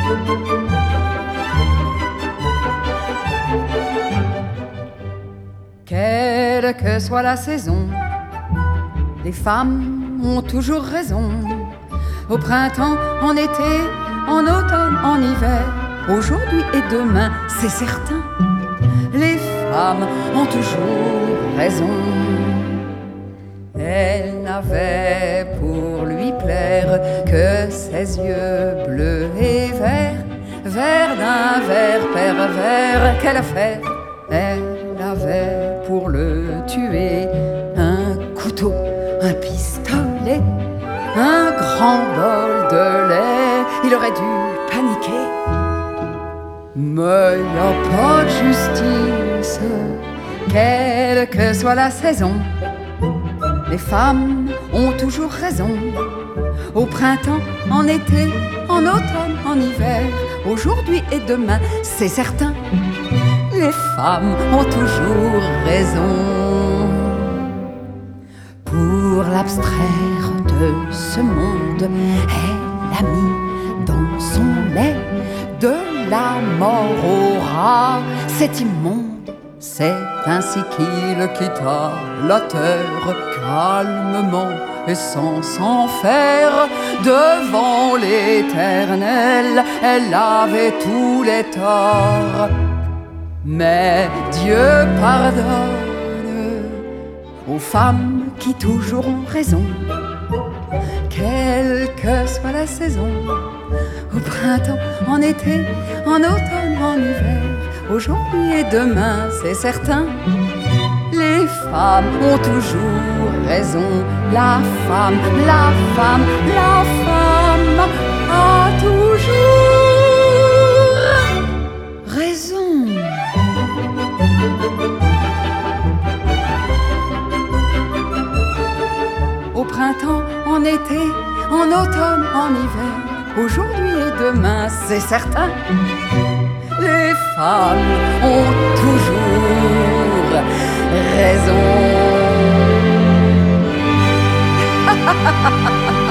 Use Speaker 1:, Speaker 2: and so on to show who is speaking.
Speaker 1: Quelle que soit la saison, les femmes ont toujours raison. Au printemps, en été, en automne, en hiver, aujourd'hui et demain, c'est certain. Les femmes ont toujours raison. Elle n'avait pour lui plaire que ses yeux bleus et verts, verts d'un vert pervers qu'elle a fait. Elle avait pour le tuer un couteau, un pistolet, un grand bol de lait. Il aurait dû paniquer, mais y a pas de justice, quelle que soit la saison. Les femmes ont toujours raison. Au printemps, en été, en automne, en hiver, aujourd'hui et demain, c'est certain. Les femmes ont toujours raison. Pour l'abstraire de ce monde, elle a mis dans son lait de la mort au rat. C'est immonde. C'est ainsi qu'il quitta la terre calmement et sans s'en faire. Devant l'Éternel, elle avait tous les torts. Mais Dieu pardonne aux femmes qui toujours ont raison. Quelle que soit la saison, au printemps, en été, en automne, en hiver, aujourd'hui et demain, c'est certain. Les femmes ont toujours raison. La femme, la femme, la femme a toujours raison. Au printemps, en été, en automne, en hiver, aujourd'hui et demain, c'est certain. Les femmes ont toujours raison.